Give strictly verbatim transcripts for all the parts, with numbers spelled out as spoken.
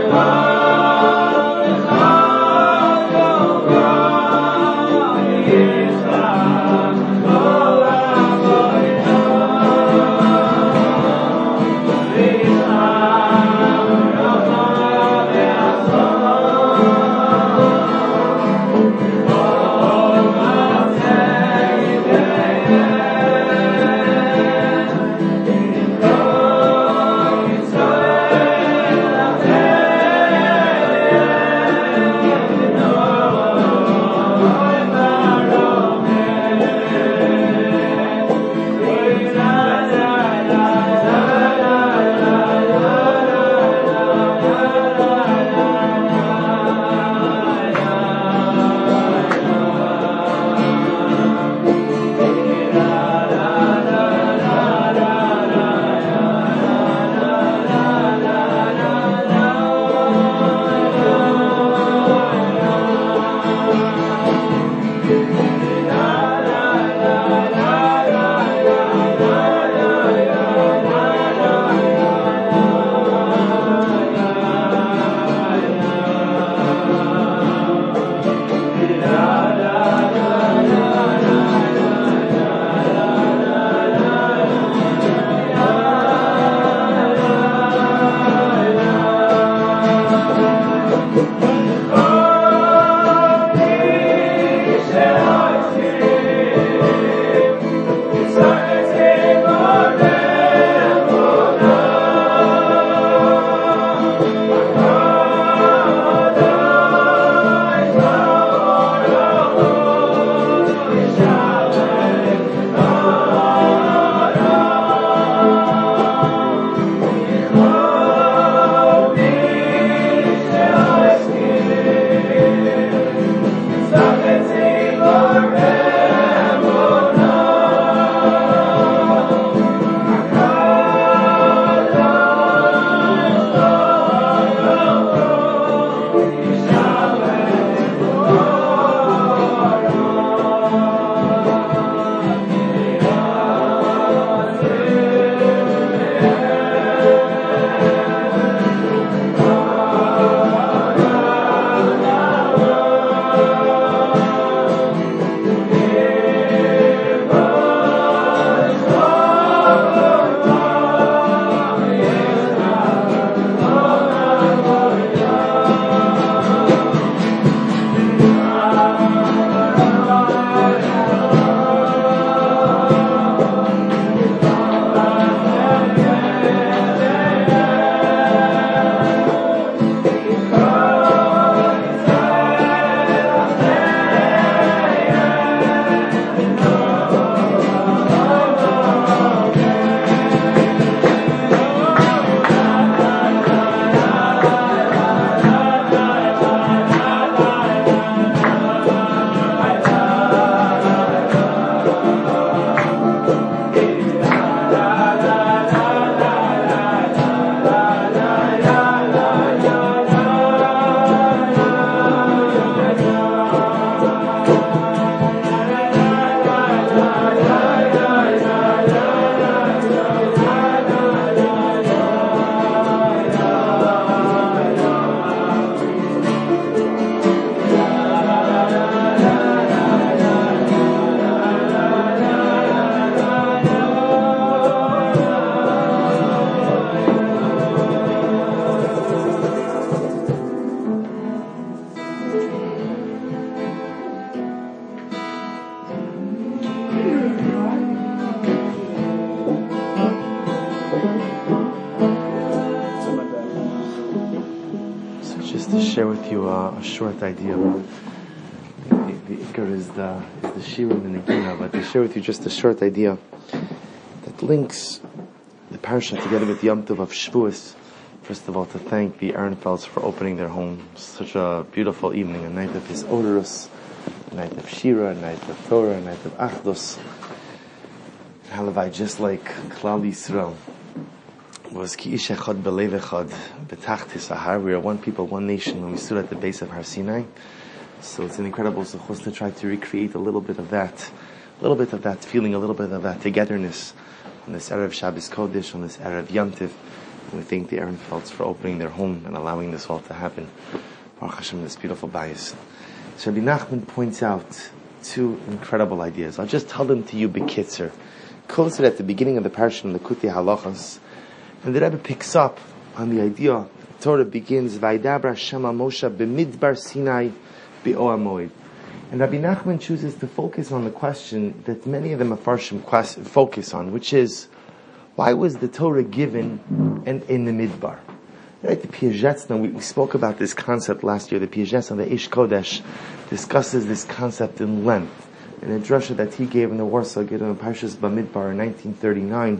share with you a, a short idea. The, the, the Iker is the, is the Shirim and the Gina, but to share with you just a short idea that links the parasha together with Yom Tov of Shavuos. First of all, to thank the Ehrenfelds for opening their home. Such a beautiful evening, a night of His odorous, a night of Shira, a night of Torah, a night of Achdus. Halavai, just like Klal Yisrael was Ki Ish Echad Belev Echad B'Tachtis Ahar. We are one people, one nation when we stood at the base of Har Sinai. So it's an incredible zechus to try to recreate a little bit of that, a little bit of that feeling, a little bit of that togetherness on this Erev Shabbos Kodesh, on this Erev Yom Tov, We thank the Ehrenfelds for opening their home and allowing this all to happen. Baruch Hashem, this beautiful bayis. So Rabbi Nachman points out two incredible ideas. I'll just tell them to you bekitzer. Close it at the beginning of the parasha in the Likutei Halachos. And the Rebbe picks up on the idea. The Torah begins, Vaidabra Shema Moshe b'midbar Sinai b'Ohel Moed. And Rabbi Nachman chooses to focus on the question that many of the Mefarshim focus on, which is, why was the Torah given in, in the Midbar? Right, the Piazetzna, we, we spoke about this concept last year. The Piazetzna, the Ish Kodesh, discusses this concept in length. In a drasha that he gave in the Warsaw Gedolim Parshas Bamidbar in nineteen thirty-nine,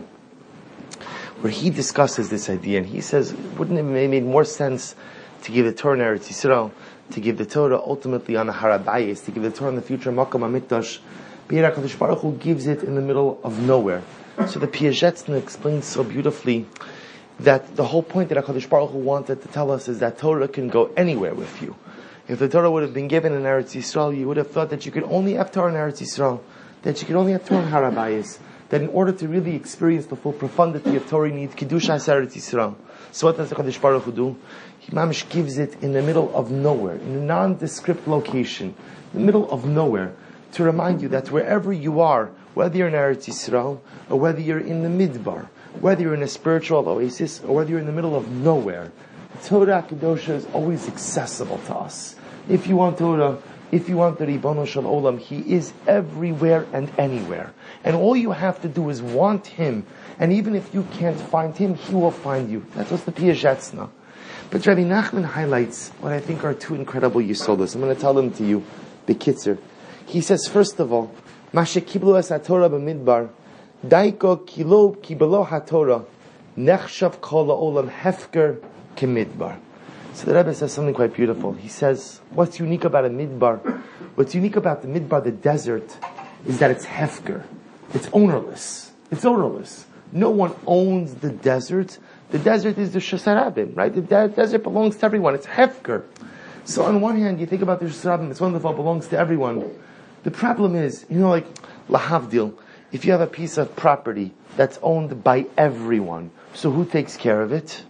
where he discusses this idea, and he says, wouldn't it have made more sense to give the Torah in Eretz Yisrael, to give the Torah ultimately on the Har HaBayis, to give the Torah in the future Makom HaMikdash? But HaKadosh Baruch Hu gives it in the middle of nowhere. So the Piazetzna explains so beautifully that the whole point that HaKadosh Baruch Hu wanted to tell us is that Torah can go anywhere with you. If the Torah would have been given in Eretz Yisrael, you would have thought that you could only have Torah in Eretz Yisrael, that you could only have Torah in Har HaBayis, that in order to really experience the full profundity of Torah, you need Kedushas Eretz Yisrael. So what does HaKadosh Baruch Hu do? He mamish gives it in the middle of nowhere, in a nondescript location, in the middle of nowhere, to remind you that wherever you are, whether you're in Eretz Yisrael, or whether you're in the Midbar, whether you're in a spiritual oasis, or whether you're in the middle of nowhere, Torah Kedosha is always accessible to us. If you want Torah, if you want the Ribono Shel Olam, He is everywhere and anywhere. And all you have to do is want Him. And even if you can't find Him, He will find you. That's what's the Piazetzna. But Rabbi Nachman highlights what I think are two incredible yisodos. I'm going to tell them to you, Bekitzer. He says, first of all, Mashe kiblu es haTorah b'midbar, daiko kilo kibelo haTorah, nechshav kol ha'olam hefker kemidbar. So the Rebbe says something quite beautiful. He says, what's unique about a midbar, what's unique about the midbar, the desert, is that it's hefker. It's ownerless. It's ownerless. No one owns the desert. The desert is the Shasarabim, right? The de- desert belongs to everyone. It's hefker. So on one hand, you think about the Shasarabim, it's wonderful, it belongs to everyone. The problem is, you know, like, lahavdil, if you have a piece of property that's owned by everyone, so who takes care of it?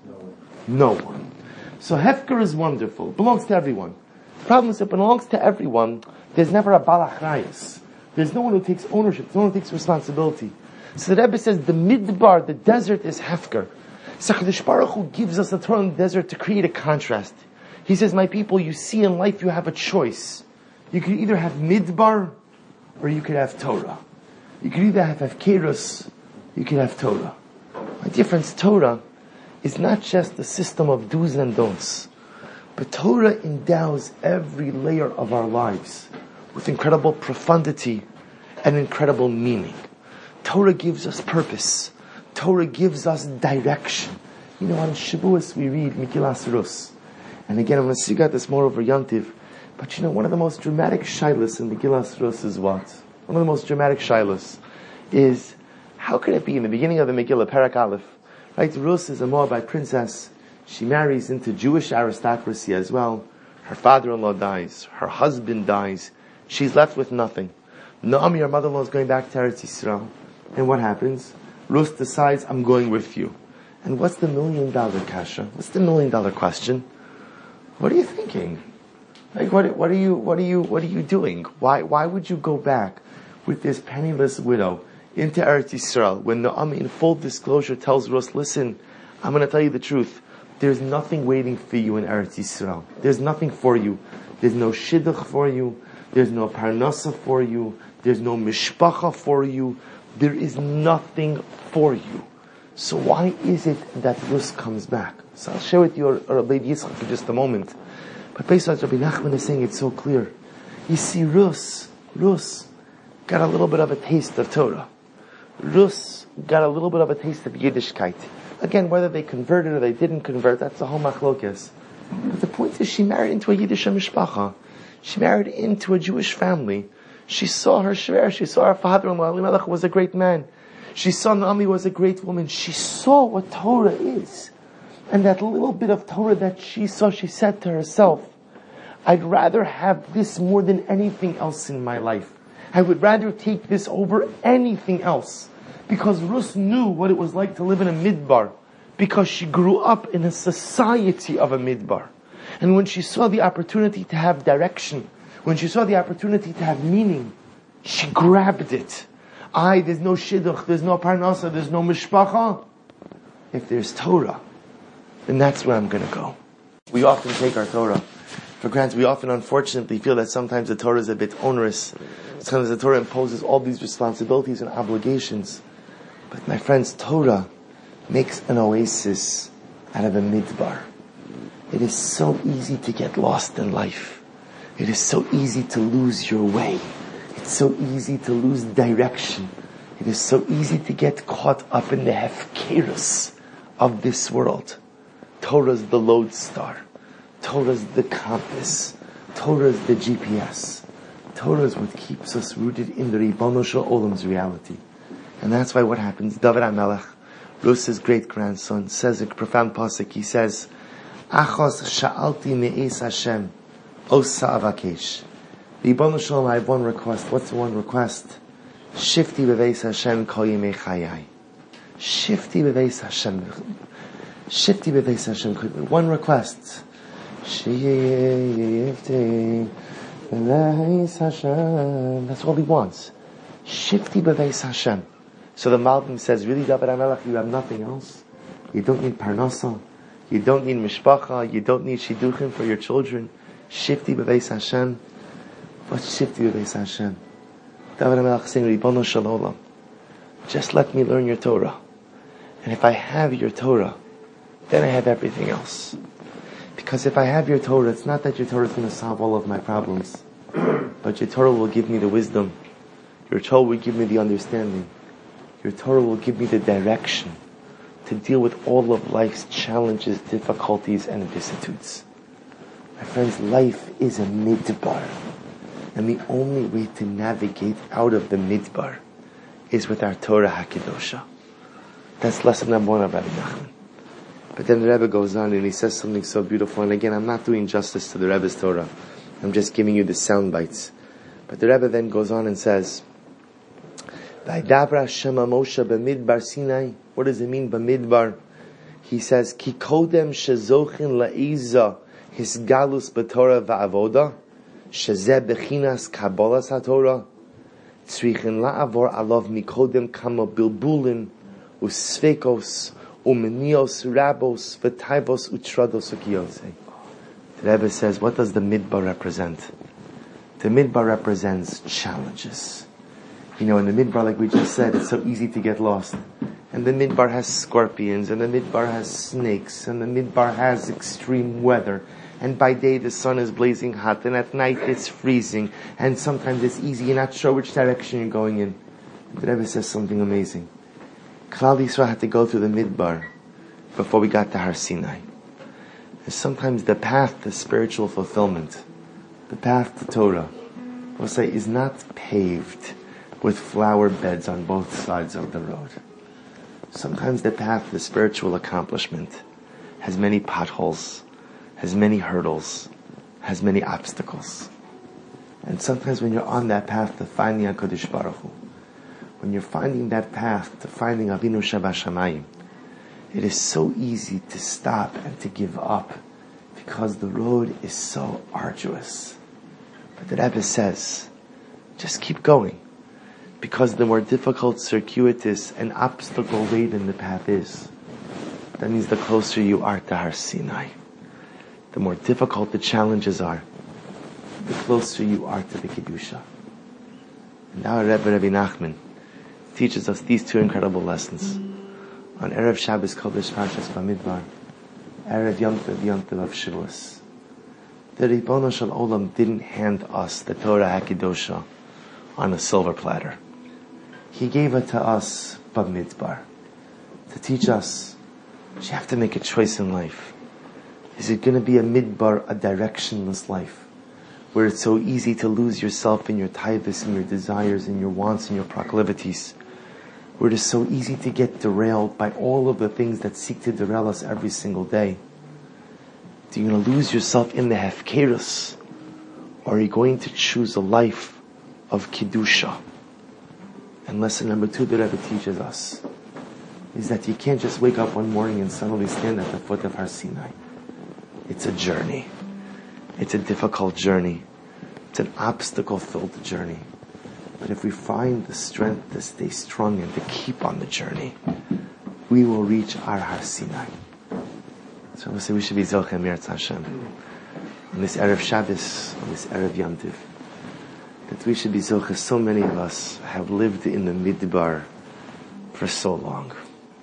No one. So hefker is wonderful. It belongs to everyone. The problem is, it belongs to everyone. There's never a balachrayas. There's no one who takes ownership. There's no one who takes responsibility. So the Rebbe says, the midbar, the desert is hefker. So HaKadosh Baruch Hu gives us the Torah in the desert to create a contrast. He says, my people, you see in life you have a choice. You could either have midbar, or you could have Torah. You could either have Hefkerus, you could have Torah. My difference, Torah is not just a system of do's and don'ts, but Torah endows every layer of our lives with incredible profundity and incredible meaning. Torah gives us purpose. Torah gives us direction. You know, on Shavuos we read Megillas Rus. And again, I'm going to see out this more over Yantiv. But you know, one of the most dramatic shilas in Megillas Rus is what? One of the most dramatic shilas is, how could it be in the beginning of the Megillah, Parak Aleph, right? Rus is a Moabite princess. She marries into Jewish aristocracy as well. Her father-in-law dies. Her husband dies. She's left with nothing. Naomi, her mother-in-law, is going back to Eretz Yisrael. And what happens? Rus decides, I'm going with you. And what's the million dollar kasha? What's the million dollar question? What are you thinking? Like, what, what are you, what are you, what are you doing? Why, why would you go back with this penniless widow into Eretz Yisrael when Naomi, in full disclosure, tells Rus, listen, I'm going to tell you the truth. There's nothing waiting for you in Eretz Yisrael. There's nothing for you. There's no shidduch for you. There's no parnasa for you. There's no mishpacha for you. There is nothing for you. So why is it that Rus comes back? So I'll share with you Rabbi Yitzchak in just a moment. But based on what Rabbi Nachman is saying, it's so clear. You see, Rus, Rus got a little bit of a taste of Torah. Rus got a little bit of a taste of Yiddishkeit. Again, whether they converted or they didn't convert, that's the whole machlokes. But the point is, she married into a Yiddish mishpacha. She married into a Jewish family. She saw her shver. She saw her father-in-law. Elimelech was a great man. She saw Naomi was a great woman. She saw what Torah is. And that little bit of Torah that she saw, she said to herself, I'd rather have this more than anything else in my life. I would rather take this over anything else. Because Rus knew what it was like to live in a midbar. because she grew up in a society of a midbar. And when she saw the opportunity to have direction, when she saw the opportunity to have meaning, she grabbed it. Aye, there's no shidduch, there's no parnasa, there's no mishpacha. If there's Torah, then that's where I'm going to go. We often take our Torah for granted. We often, unfortunately, feel that sometimes the Torah is a bit onerous. Sometimes the Torah imposes all these responsibilities and obligations. But my friends, Torah makes an oasis out of a midbar. It is so easy to get lost in life. It is so easy to lose your way. It's so easy to lose direction. It is so easy to get caught up in the hefkerus of this world. Torah is the lodestar. Torah is the compass. Torah is the G P S. Torah is what keeps us rooted in the Ribono Shel Olam's reality. And that's why what happens, David HaMelech, Rusa's great-grandson, says a profound pasuk. He says, Achos sha'alti me'es Hashem, osa avakesh. Ribono Shel Olam, I have one request. What's the one request? Shifti beveis Hashem kol yemei chayai. Shifti beveis Hashem. Shifti beveis Hashem. One request. Shifti beveis Hashem. That's all he wants. Shifti beveis Hashem. So the Malbim says, really, David HaMelech, you have nothing else? You don't need parnasa. You don't need mishpacha. You don't need shidduchim for your children. Shifti beveis Hashem. What's shifti beveis Hashem? David HaMelech saying, Ribono Shel Olam, just let me learn your Torah. And if I have your Torah, then I have everything else. Because if I have your Torah, it's not that your Torah is going to solve all of my problems, but your Torah will give me the wisdom. Your Torah will give me the understanding. Your Torah will give me the direction to deal with all of life's challenges, difficulties, and vicissitudes. My friends, life is a midbar. And the only way to navigate out of the midbar is with our Torah HaKedosha. That's lesson number one of Rabbi Nachman. But then the Rebbe goes on and he says something so beautiful. And again, I'm not doing justice to the Rebbe's Torah. I'm just giving you the sound bites. But the Rebbe then goes on and says, V'idabra Shema Moshe b'midbar Sinai. What does it mean b'midbar? He says, Ki kodem shezochin la'iza his galus b'torah va'avoda shezeh bechinas kabbalas haTorah tzrichin la'avor alav mikodem kama bilbulin usvekos umenios rabos v'taivos utrados ukiyose. The Rebbe says, what does the midbar represent? The midbar represents challenges. You know, in the midbar, like we just said, it's so easy to get lost. And the midbar has scorpions, and the midbar has snakes, and the midbar has extreme weather. And by day the sun is blazing hot, and at night it's freezing, and sometimes it's easy, you're not sure which direction you're going in. The Rebbe says something amazing. Klal Yisrael had to go through the midbar before we got to Har Sinai. And sometimes the path to spiritual fulfillment, the path to Torah, we'll say, is not paved with flower beds on both sides of the road. Sometimes the path to spiritual accomplishment has many potholes, has many hurdles, has many obstacles. And sometimes when you're on that path to finding HaKadosh Baruch Hu, when you're finding that path to finding Avinu Shabashamayim, it is so easy to stop and to give up because the road is so arduous. But the Rebbe says, just keep going. Because the more difficult, circuitous, and obstacle-laden the path is, that means the closer you are to Har Sinai. The more difficult the challenges are, the closer you are to the Kedusha. And now Rebbe Rabbi Nachman teaches us these two incredible lessons. On Erev Shabbos Kodesh Parshas Bamidbar, Erev Yom Tov Yom Tov of Shavuos, the Ribono Shel Olam didn't hand us the Torah HaKedosha on a silver platter. He gave it to us Bamidbar, to teach us you have to make a choice in life. Is it going to be a midbar, a directionless life, where it's so easy to lose yourself in your taivas and your desires and your wants and your proclivities, where it is so easy to get derailed by all of the things that seek to derail us every single day? Are you going to lose yourself in the hefkerus, or are you going to choose a life of Kedusha? And lesson number two the Rebbe teaches us is that you can't just wake up one morning and suddenly stand at the foot of Har Sinai. It's a journey. It's a difficult journey. It's an obstacle-filled journey. But if we find the strength to stay strong and to keep on the journey, we will reach our Har Sinai. So we'll say we should be Zocheh Meretz Hashem. On this Erev Shabbos, on this Erev Yom Tov, that we should be Zocheh. So many of us have lived in the Midbar for so long.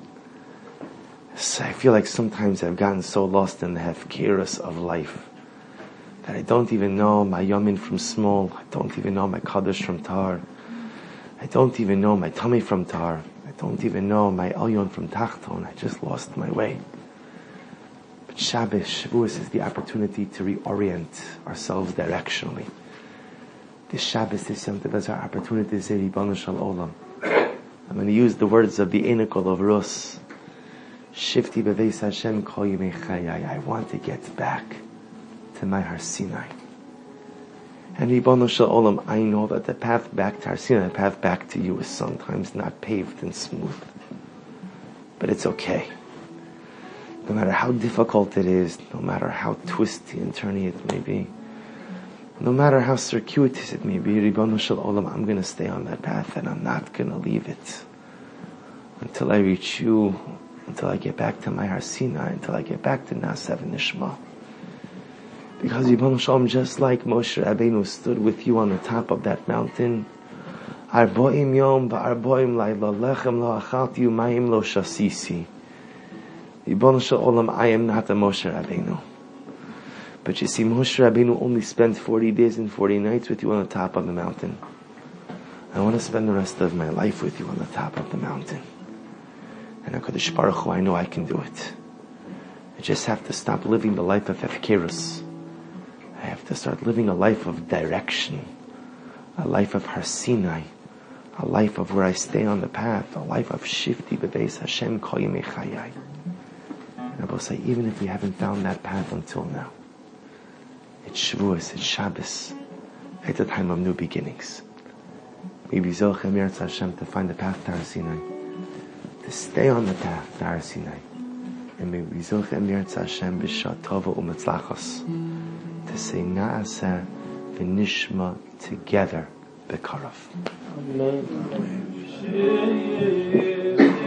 So I feel like sometimes I've gotten so lost in the hefkerus of life that I don't even know my Yamin from small. I don't even know my Kaddish from Tar. I don't even know my tummy from Tar. I don't even know my Elyon from Tachton. I just lost my way. But Shabbos, Shavuos is the opportunity to reorient ourselves directionally. This Shabbos, this Yom Tov is our opportunity to say Ribbono Shel Olam. I'm going to use the words of the Einokol of Rus. Shifti beveis Hashem kol yemei chayai. I want to get back to my Har Sinai. And Ribbono Shel Olam, I know that the path back to Har Sinai, the path back to you is sometimes not paved and smooth. But it's okay. No matter how difficult it is, no matter how twisty and turny it may be, no matter how circuitous it may be, Ribbono Shel Olam, I'm going to stay on that path and I'm not going to leave it until I reach you, until I get back to my Har Sinai, until I get back to Nasav and Nishma. Because Ribbono Shel Olam, just like Moshe Rabbeinu stood with you on the top of that mountain, Arboim Yom Ba'arboim Laila Lechem Lo Achalti Umayim Lo Shasisi. Ribbono Shel Olam, I am not a Moshe Rabbeinu. But you see, Moshe Rabbeinu only spent forty days and forty nights with you on the top of the mountain. I want to spend the rest of my life with you on the top of the mountain. And HaKadosh Baruch Hu, I know I can do it. I just have to stop living the life of hefkerus. I have to start living a life of direction, a life of Har Sinai, a life of where I stay on the path, a life of Shifti Beveis Hashem Kol Yemei Chayai. And I will say, even if we haven't found that path until now, it's Shavuos, it's Shabbos, it's a time of new beginnings. Maybe Zocheh Meretz Hashem to find the path to Har Sinai, to stay on the path to Har Sinai, and maybe Zocheh Meretz Hashem b'Shah Tova u'Metzlachos, to say Na'aseh v'Nishma together b'Karav. Amen.